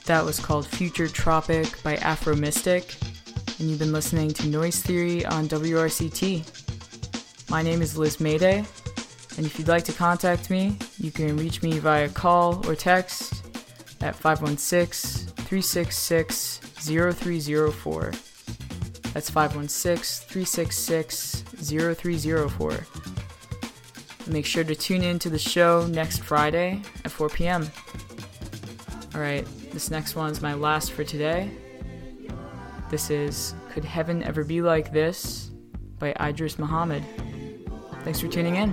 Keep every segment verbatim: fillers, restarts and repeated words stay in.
That was called Future Tropic by Afro Mystic, and you've been listening to Noise Theory on W R C T. My name is Liz Mayday, and if you'd like to contact me, you can reach me via call or text at five one six, three six six, zero three zero four. That's five one six, three six six, zero three zero four. Make sure to tune in to the show next Friday at four p.m. Alright, this next one's my last for today. This is Could Heaven Ever Be Like This by Idris Muhammad. Thanks for tuning in.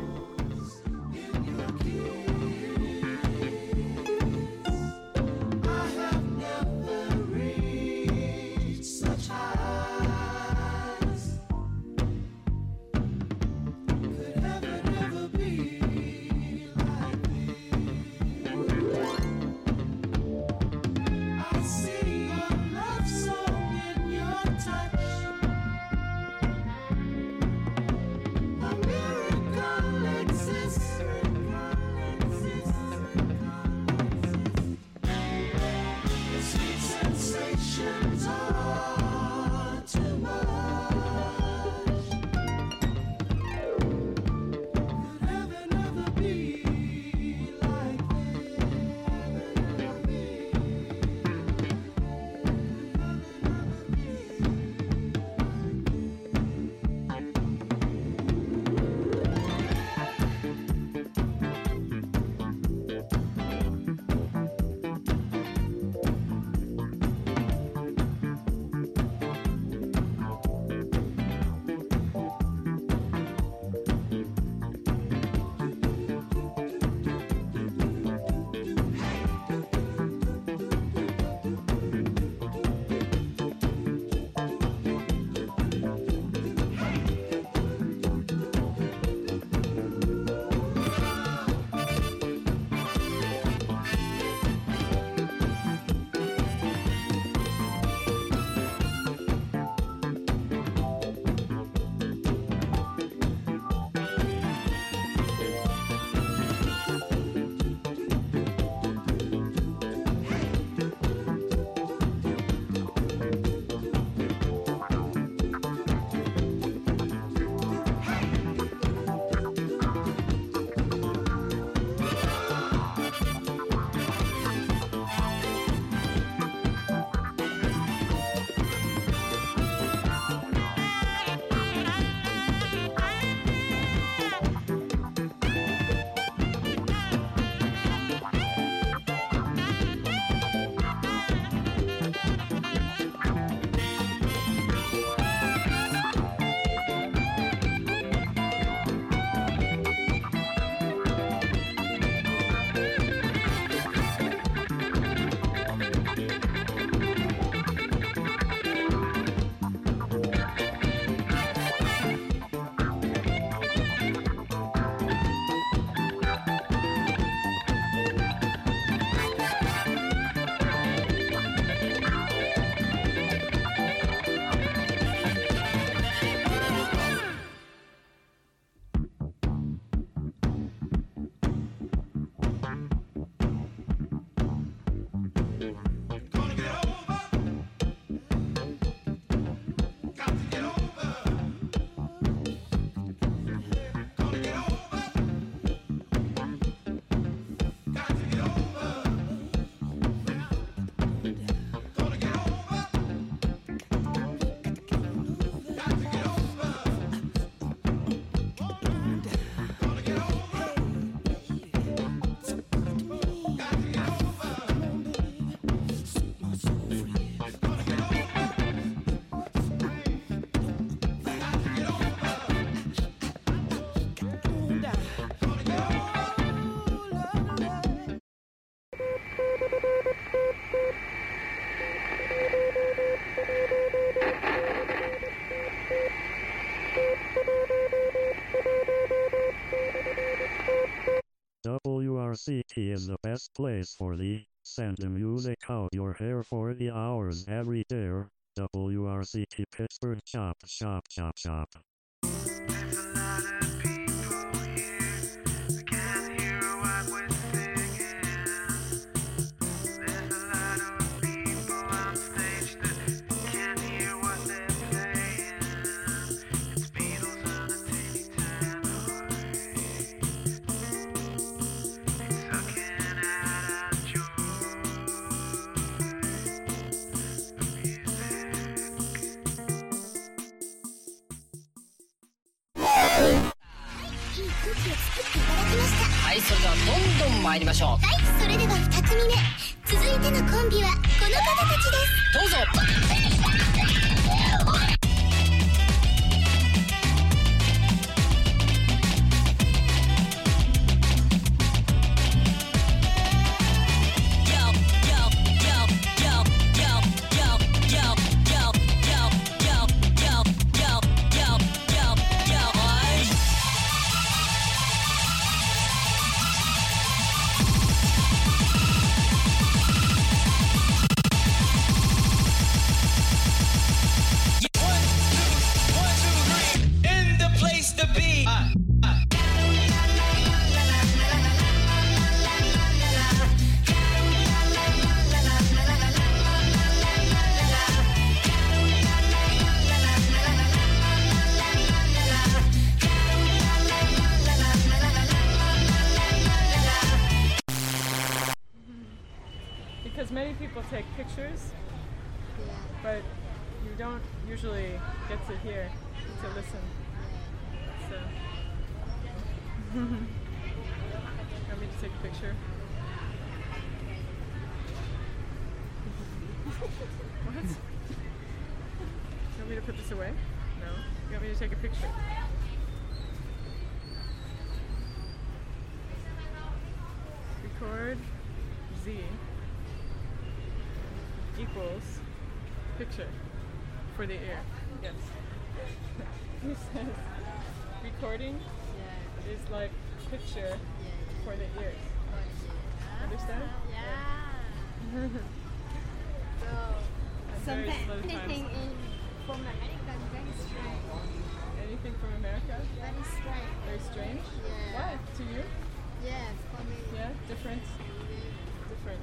W R C T is the best place for the send the music out your hair for the hours every day. W R C T Pittsburgh Chop Chop Chop Chop. Can't hear what we're singing. There's a lot of people 作っていただきました。 はい、それではどんどん参りましょう。 はい、それではふた組目、続いてのコンビはこの方たちです。 どうぞ。 Because many people take pictures, Yeah. but you don't usually get to hear, to listen. So, want me to take a picture? What? You want me to put this away? No. You want me to take a picture? Record Z equals picture for the ear. Yes. He says recording Yeah. is like picture Yeah. for the ears. Understand? Yeah. So I'm very something slow anything times. in from America is very strange. Anything from America? Very strange. Very strange? Yeah. Why? To you? Yeah, for me. Yeah? Different? Different.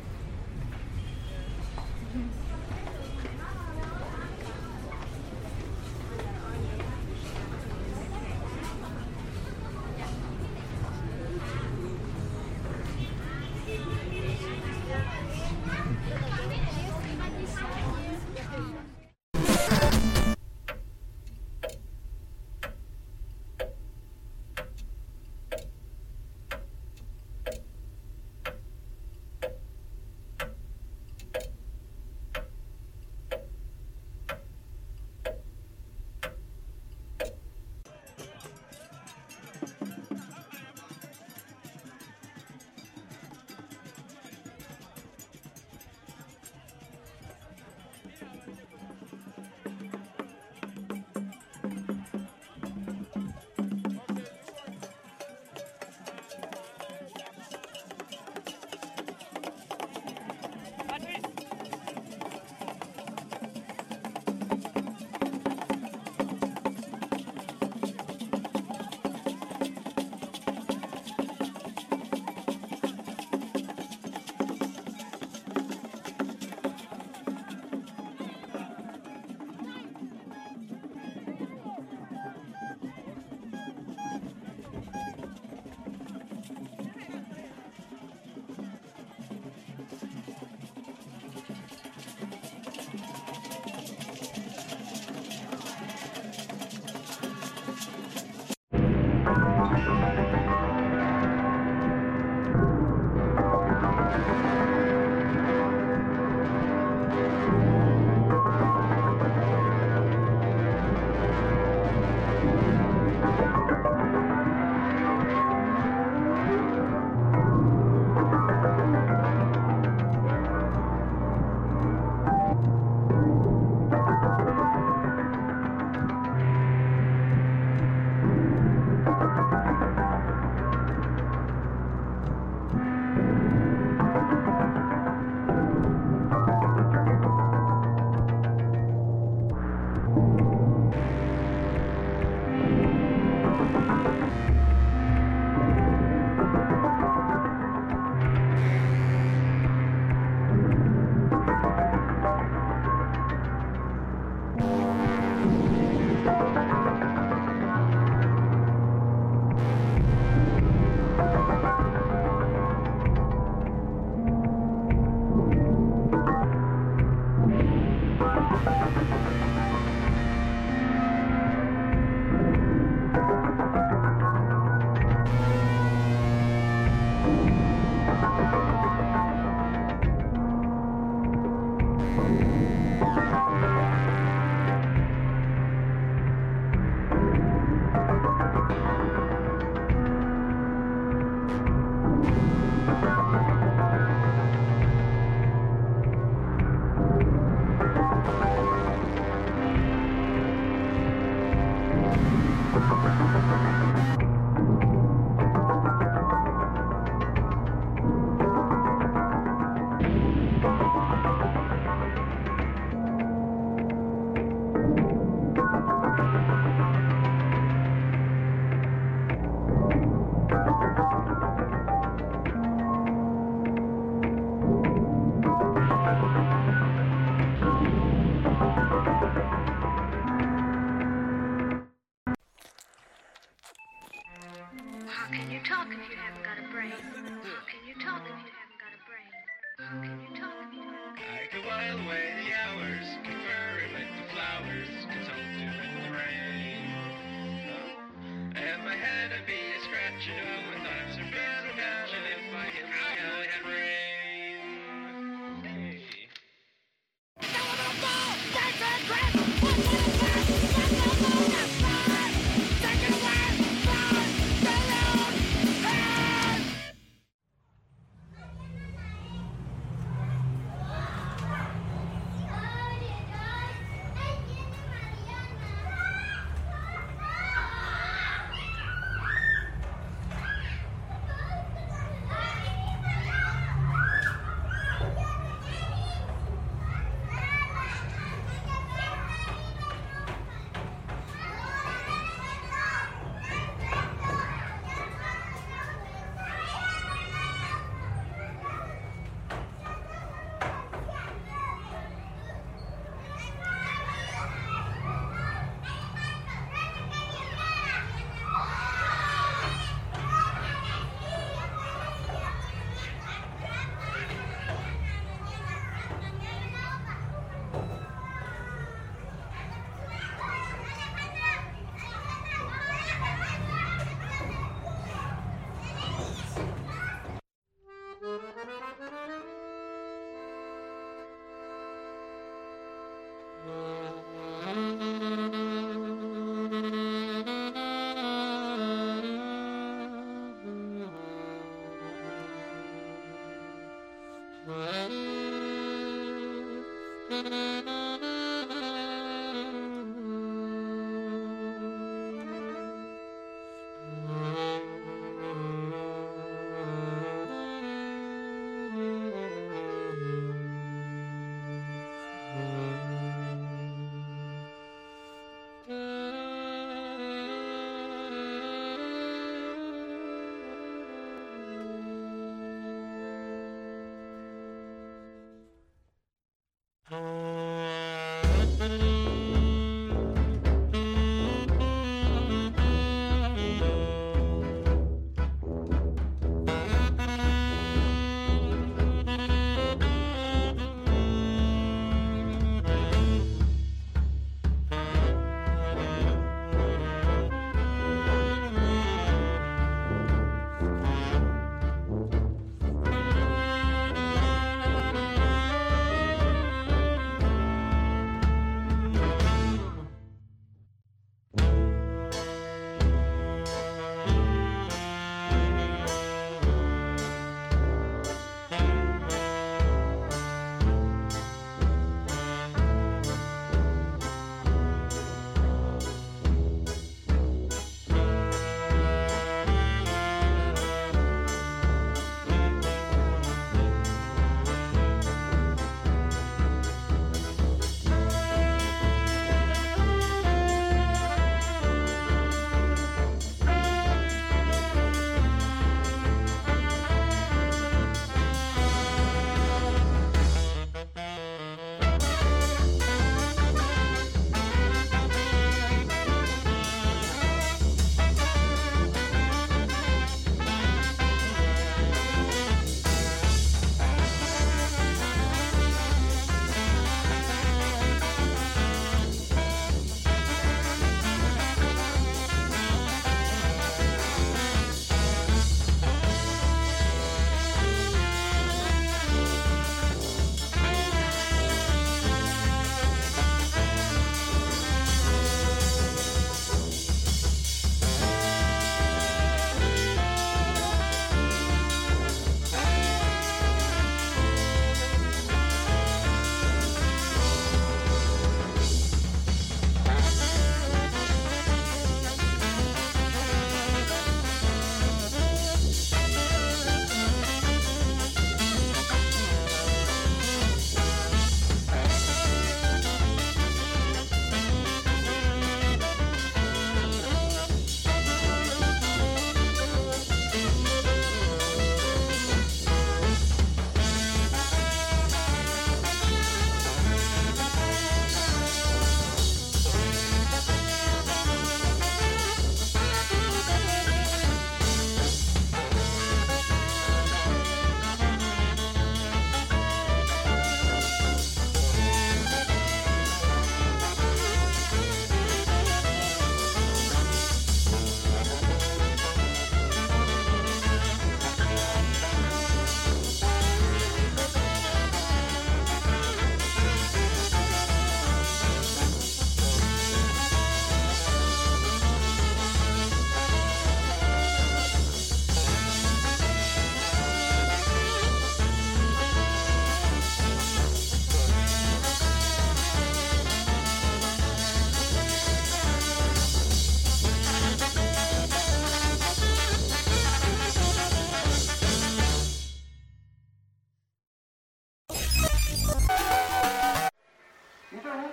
while away the hours, conferring with the flowers, consulting with the rain. Oh. And my head I'd be a scratching over my thoughts are better down and if I hit my head had rain. Hey.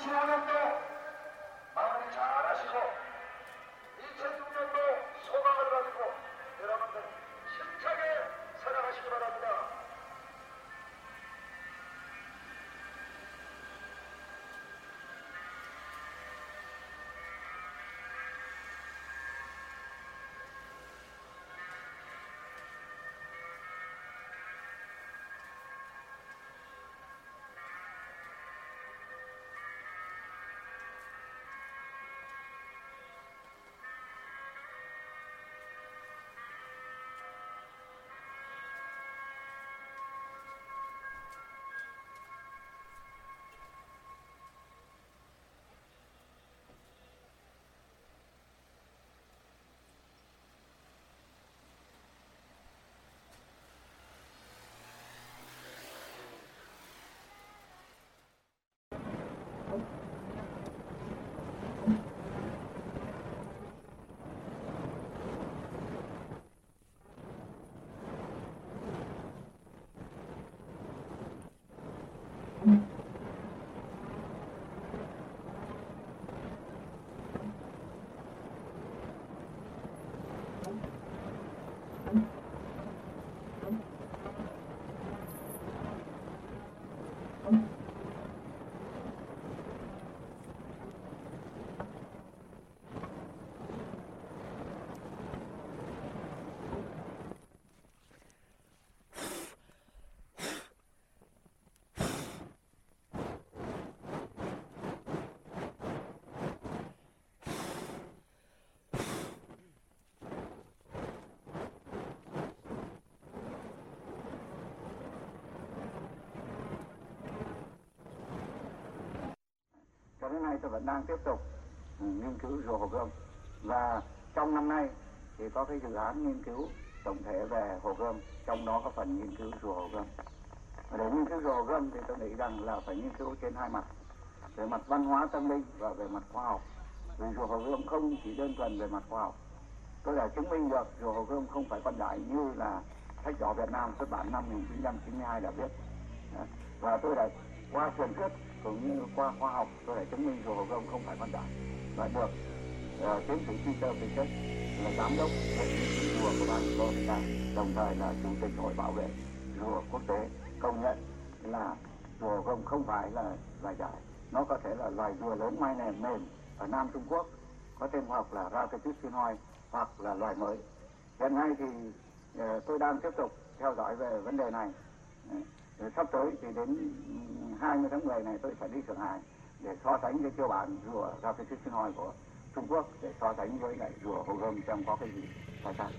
이천오 년도 마무리 잘 하시고 이천육 년도 소망을 가지고 여러분들 힘차게 살아가시기 바랍니다. Cho đến nay tôi vẫn đang tiếp tục nghiên cứu rùa Hồ Gươm, và trong năm nay thì có cái dự án nghiên cứu tổng thể về Hồ Gươm, trong đó có phần nghiên cứu rùa Hồ Gươm. Và để nghiên cứu rùa Hồ Gươm thì tôi nghĩ rằng là phải nghiên cứu trên hai mặt, về mặt văn hóa tâm linh và về mặt khoa học. Vì rùa Hồ Gươm không chỉ đơn thuần về mặt khoa học. Tôi đã chứng minh được rùa Hồ Gươm không phải con đại như là sách đỏ Việt Nam xuất bản năm một nghìn chín trăm chín mươi hai đã viết. Và tôi đã qua truyền thuyết cũng như qua khoa học tôi đã chứng minh rùa Hồ Gươm không phải con đại, và được uh, tiến sĩ Peter Pichek là giám đốc rùa của ban Florida, đồng thời là chủ tịch hội bảo vệ rùa quốc tế, công nhận là rùa Hồ Gươm không phải là loài đại, nó có thể là loài rùa lớn mai nền mềm ở Nam Trung Quốc, có tên khoa học là Rhacotis sinoy, hoặc là loài mới. Hiện nay thì uh, tôi đang tiếp tục theo dõi về vấn đề này. Uh, Sắp tới thì đến hai mươi tháng mười này tôi phải đi Thượng Hải để so sánh cái tiêu bản rùa Rhacotis sinoy của Trung Quốc để so sánh với lại rùa Hồ Gươm xem có cái gì sai khác.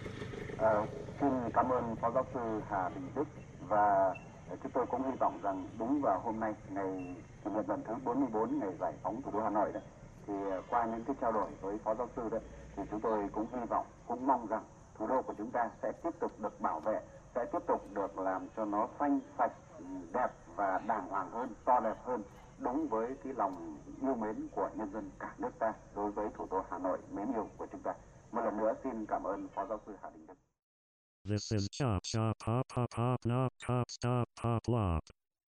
À, xin cảm ơn Phó Giáo sư Hà Đình Đức, và chúng tôi cũng hy vọng rằng đúng vào hôm nay, ngày kỷ niệm lần thứ bốn mươi bốn ngày giải phóng thủ đô Hà Nội đấy, thì qua những cái trao đổi với Phó Giáo sư đấy, thì chúng tôi cũng hy vọng, cũng mong rằng thủ đô của chúng ta sẽ tiếp tục được bảo vệ, sẽ tiếp tục được làm cho nó xanh sạch, đẹp và đàng hoàng hơn, to đẹp hơn, đúng với cái lòng yêu mến của nhân dân cả nước ta đối với thủ đô Hà Nội mến yêu của chúng ta. Một lần nữa xin cảm ơn Phó Giáo sư Hà Đình Đức. This is Chop Chop Pop Pop Pop Nop Cop Stop Pop Lop.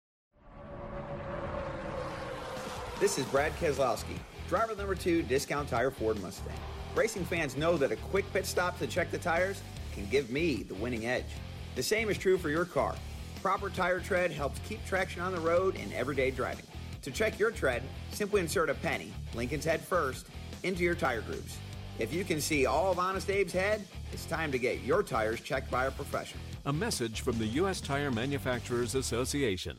This is Brad Keselowski, driver number two, Discount Tire Ford Mustang. Racing fans know that a quick pit stop to check the tires can give me the winning edge. The same is true for your car. Proper tire tread helps keep traction on the road in everyday driving. To check your tread, simply insert a penny, Lincoln's head first, into your tire grooves. If you can see all of Honest Abe's head, it's time to get your tires checked by a professional. A message from the U S Tire Manufacturers Association.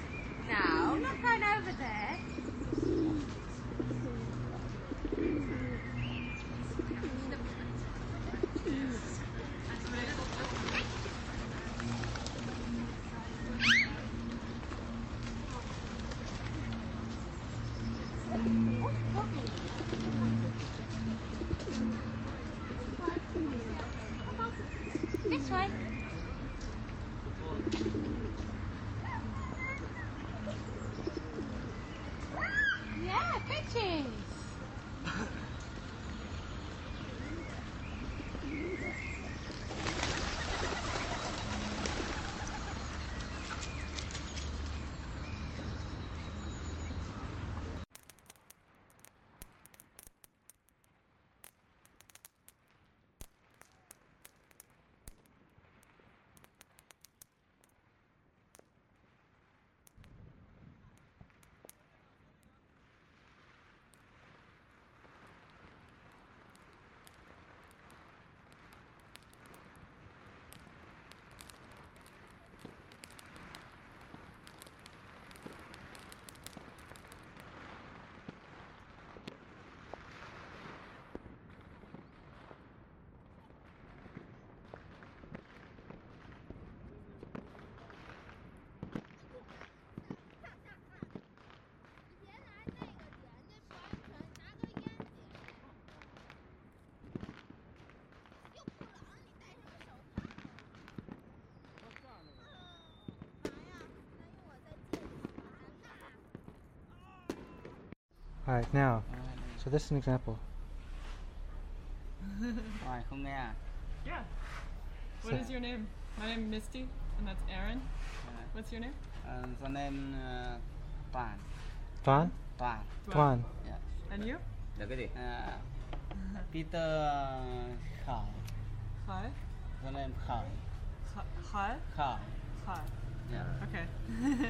No, not going over there. This way. Yeah, pictures. Alright, now, so this is an example. Rồi, không nghe à? Yeah. What is your name? My name is Misty, and that's Aaron. What's your name? Uh, the name uh, Toàn. Tuan? Toàn. Tuan. Yeah. And you? Là cái gì? Uh, Peter uh, Khởi. Hi. The name Khởi. Hi. Khởi. Hi. Yeah. Okay.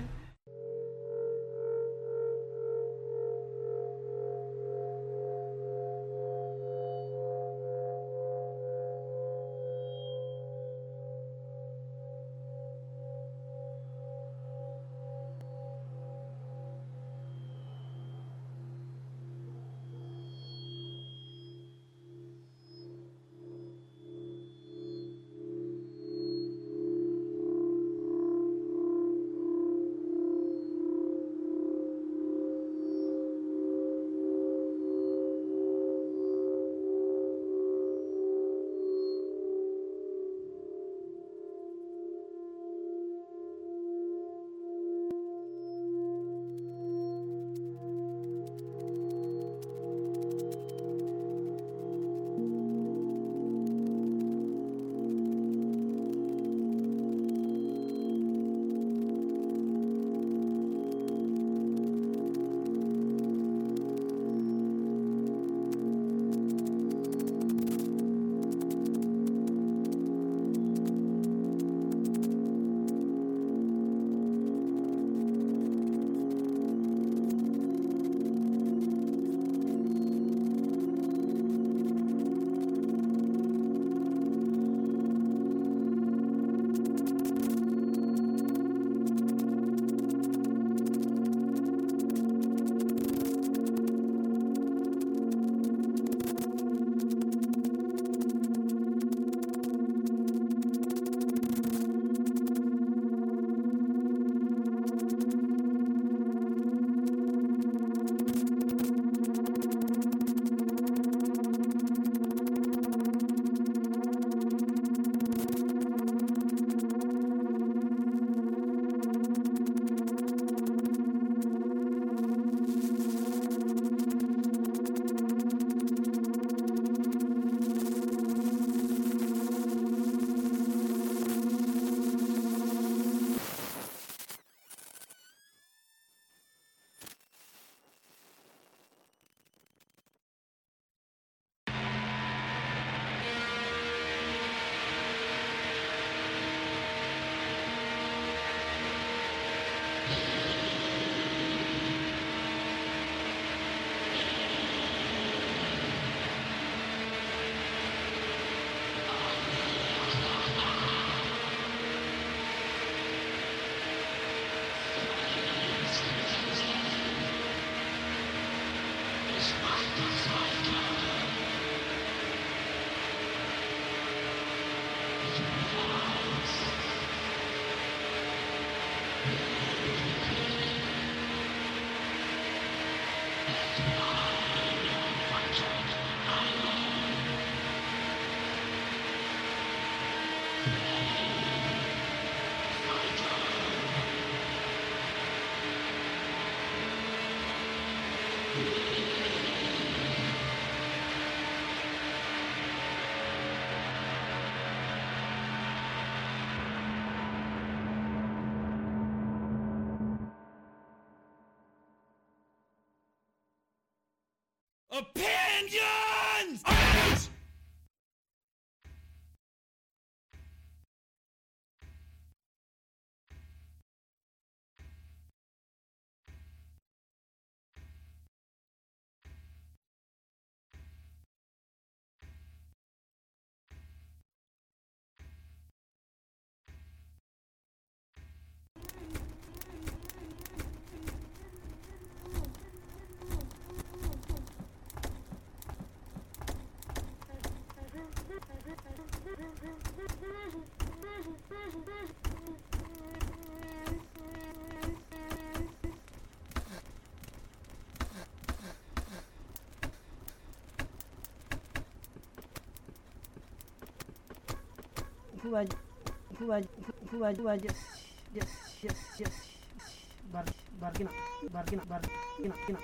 Opinions! Who are who are who are who are just just just just bar bargina bargina bargina bargina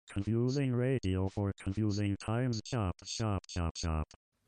confusing radio for confusing times. Chop, chop, chop, chop.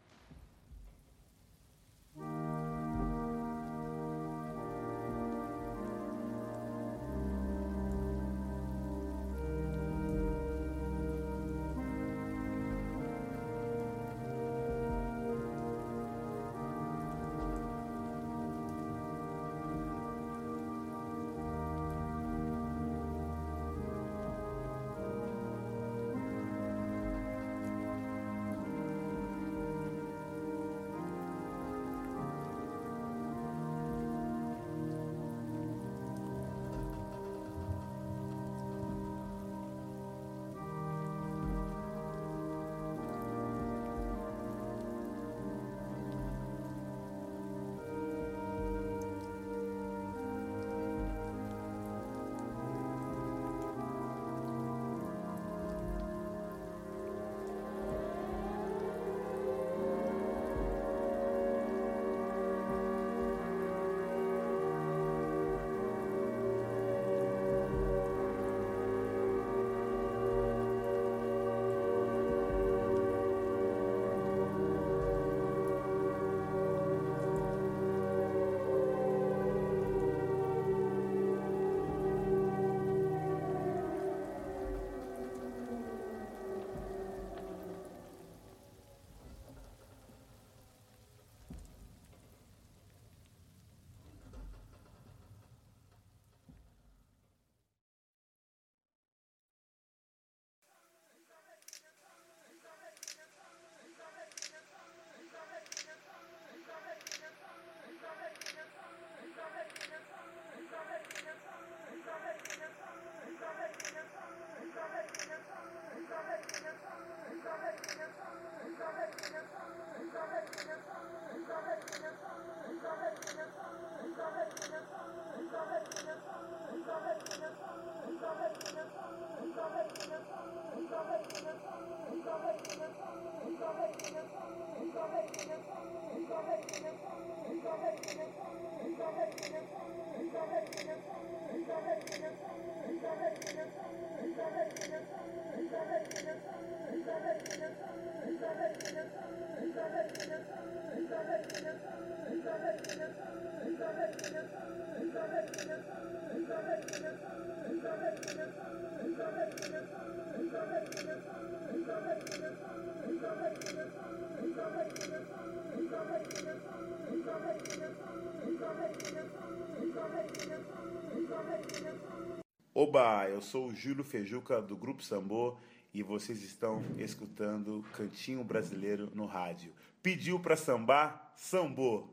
Oba, eu sou o Júlio Fejuca do Grupo Sambô e vocês estão escutando Cantinho Brasileiro no rádio. Pediu pra sambar? Sambô!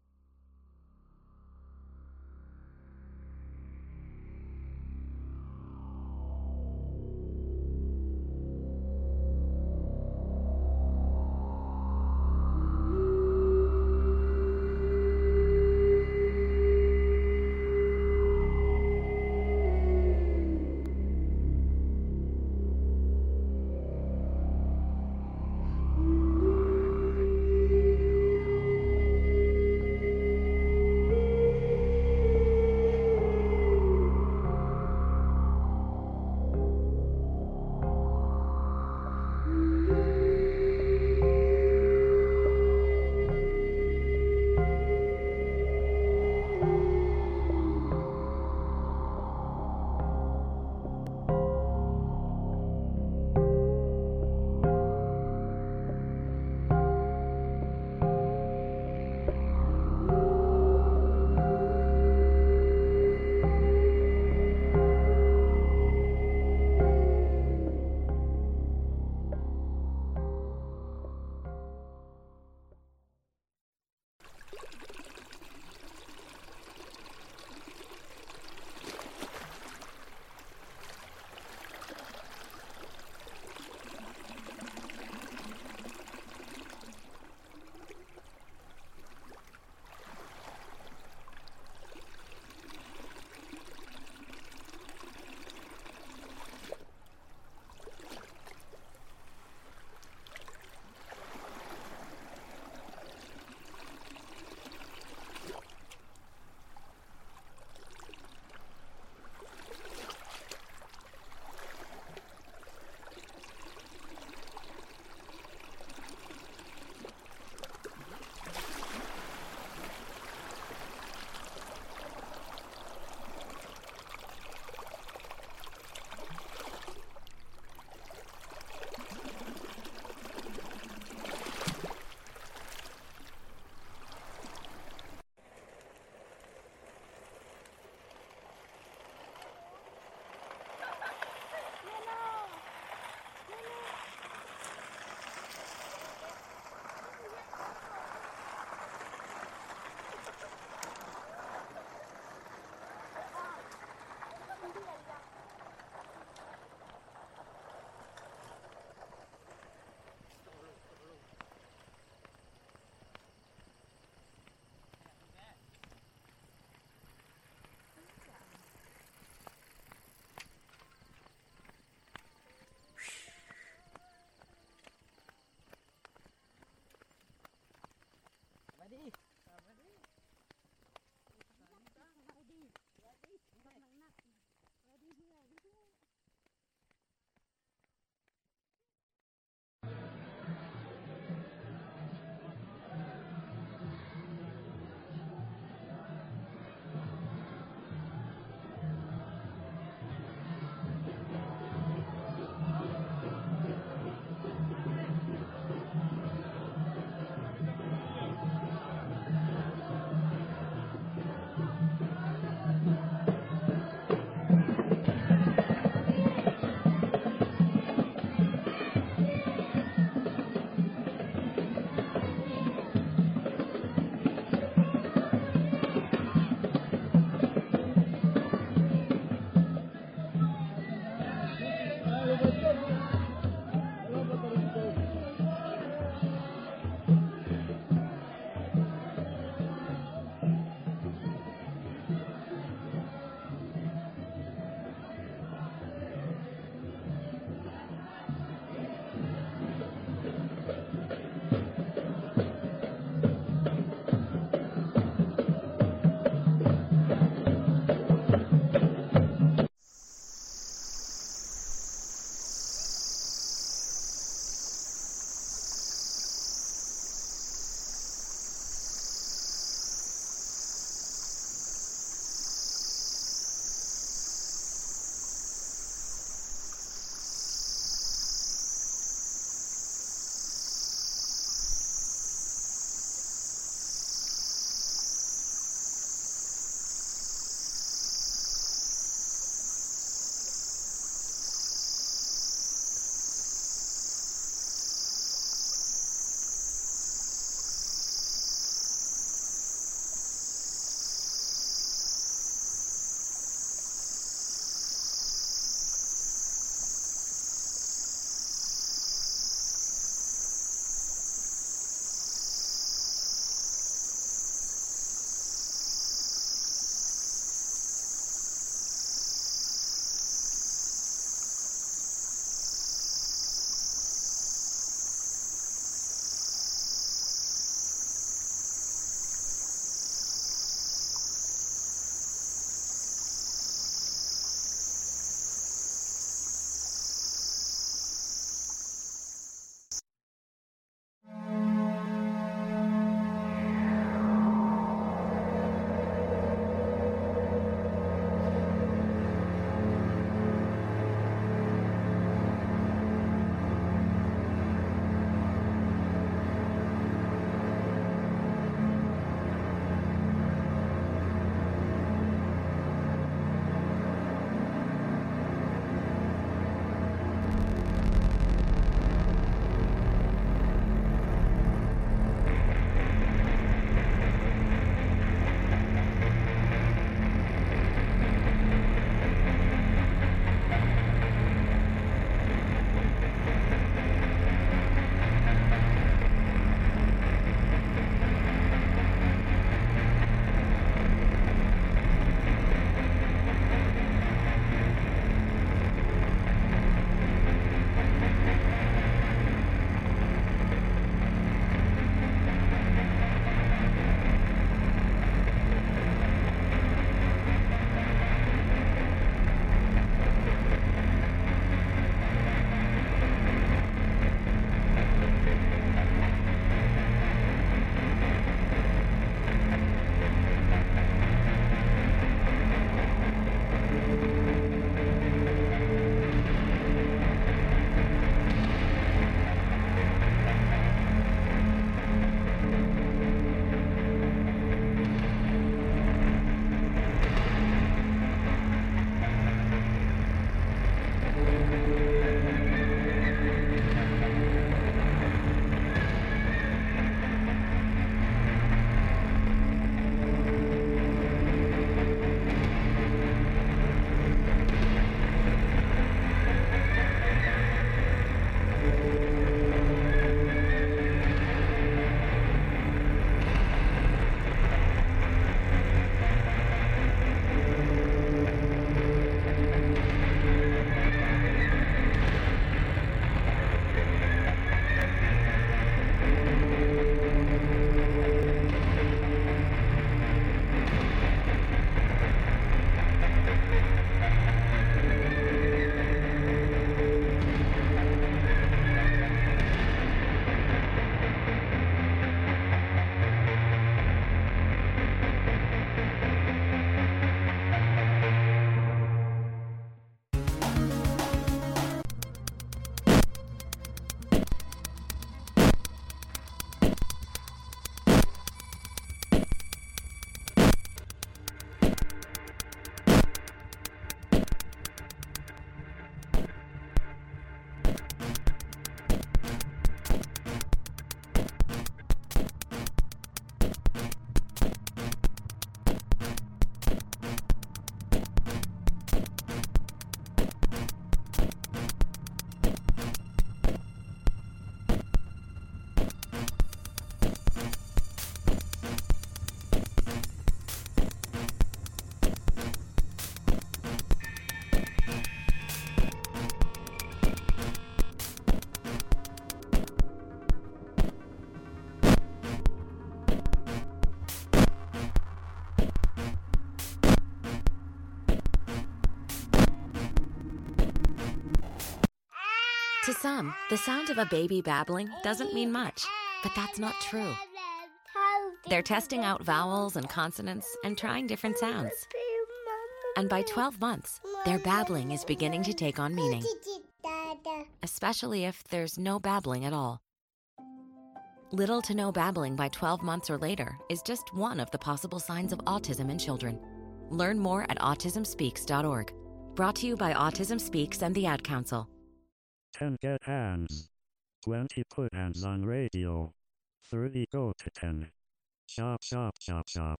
some, the sound of a baby babbling doesn't mean much, but that's not true. They're testing out vowels and consonants and trying different sounds. And by twelve months, their babbling is beginning to take on meaning, especially if there's no babbling at all. Little to no babbling by twelve months or later is just one of the possible signs of autism in children. Learn more at autism speaks dot org. Brought to you by Autism Speaks and the Ad Council. ten get hands. twenty put hands on radio. thirty go to ten. Shop, shop, shop, shop.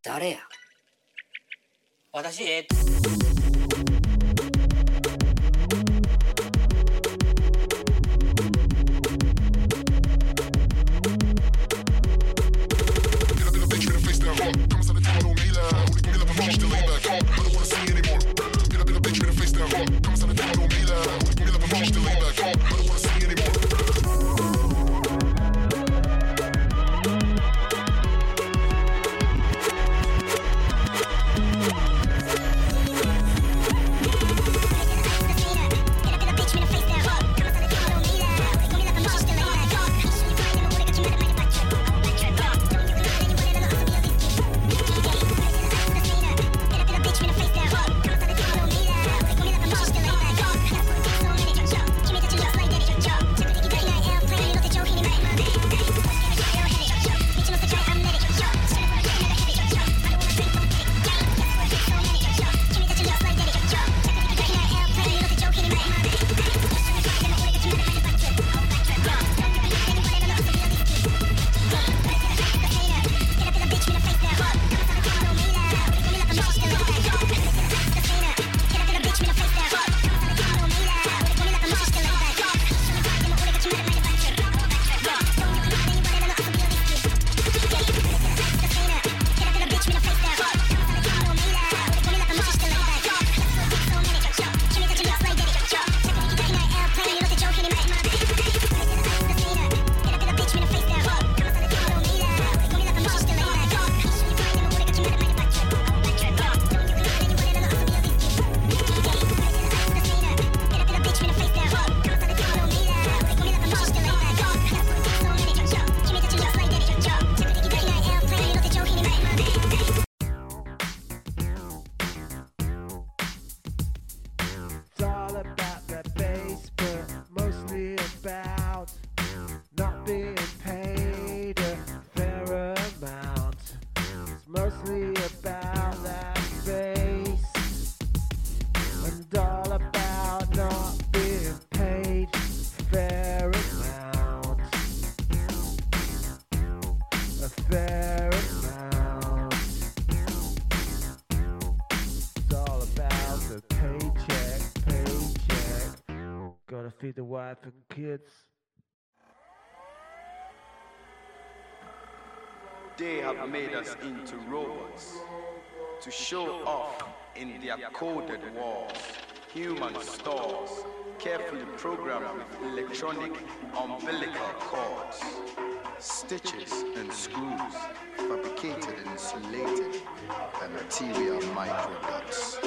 誰や？私え feed the wife and kids. They have made us into robots to show off in their coded walls, human stores, carefully programmed with electronic umbilical cords, stitches and screws, fabricated and insulated by material microdots.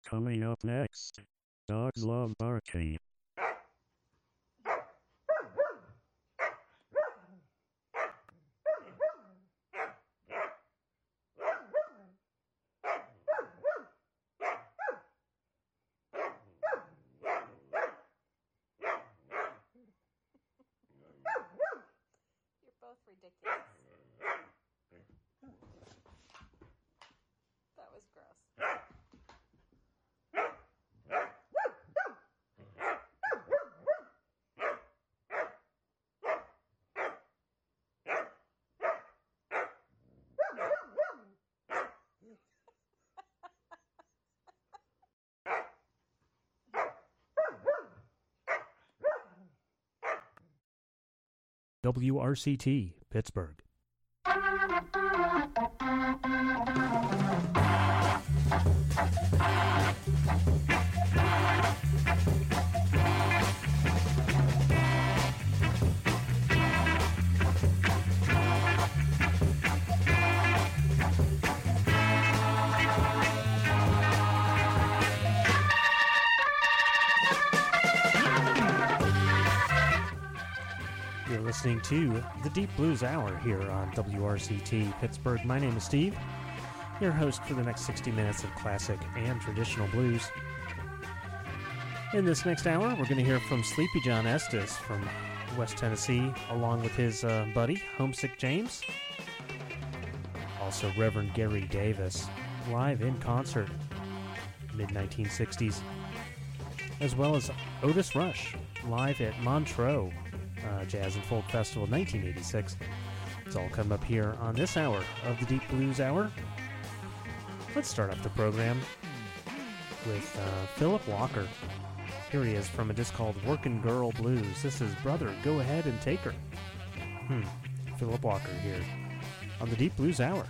Coming up next, Dogs Love Barking. You're both ridiculous. That was gross. W R C T, Pittsburgh. You're listening to the Deep Blues Hour here on W R C T Pittsburgh. My name is Steve, your host for the next sixty minutes of classic and traditional blues. In this next hour, we're going to hear from Sleepy John Estes from West Tennessee, along with his uh, buddy, Homesick James. Also, Reverend Gary Davis, live in concert, mid nineteen sixties. As well as Otis Rush, live at Montreux uh, Jazz and Folk Festival nineteen eighty-six. It's all come up here on this hour of the Deep Blues Hour. Let's start off the program with uh, Philip Walker. Here he is from a disc called Workin' Girl Blues. This is Brother, Go Ahead and Take Her. Hmm. Philip Walker here on the Deep Blues Hour.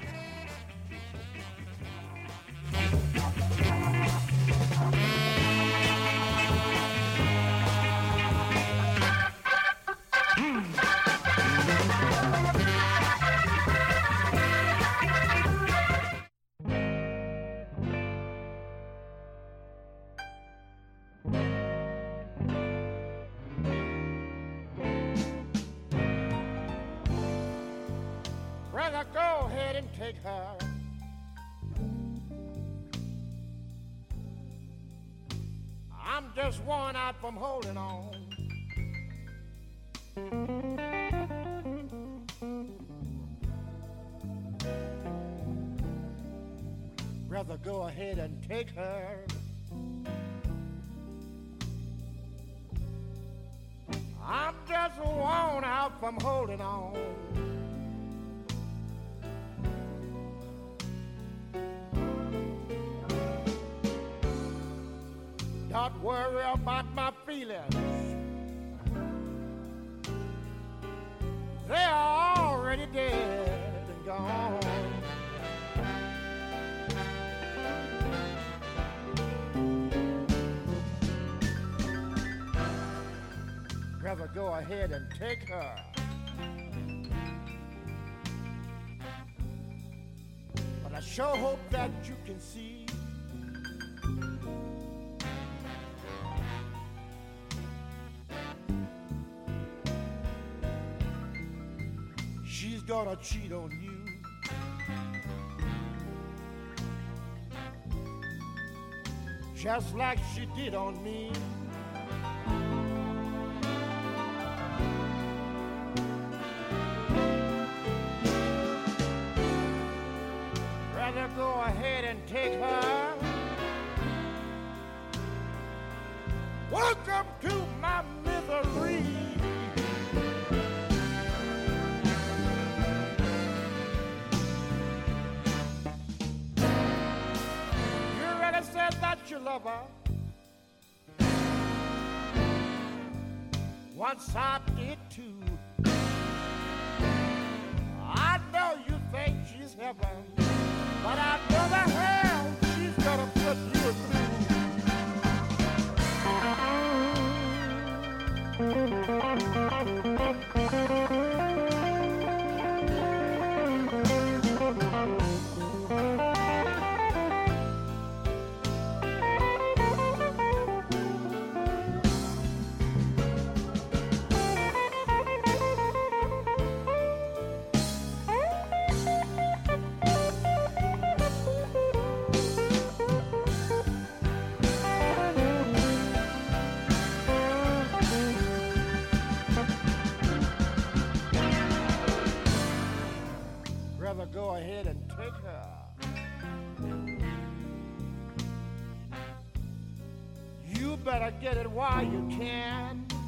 Brother, go ahead and take her. I'm just worn out from holding on. Brother, go ahead and take her. I'm just worn out from holding on. Don't worry about my feelings. They're already dead and gone. Brother, go ahead and take her. But I sure hope that you can see she's gonna cheat on you. Just like she did on me. Rather go ahead and take her. Welcome to my misery. Said that you love her. Once I did too. I know you think she's heaven, but I know the hell she's gonna put you through. better go ahead and take her. You better get it while you can.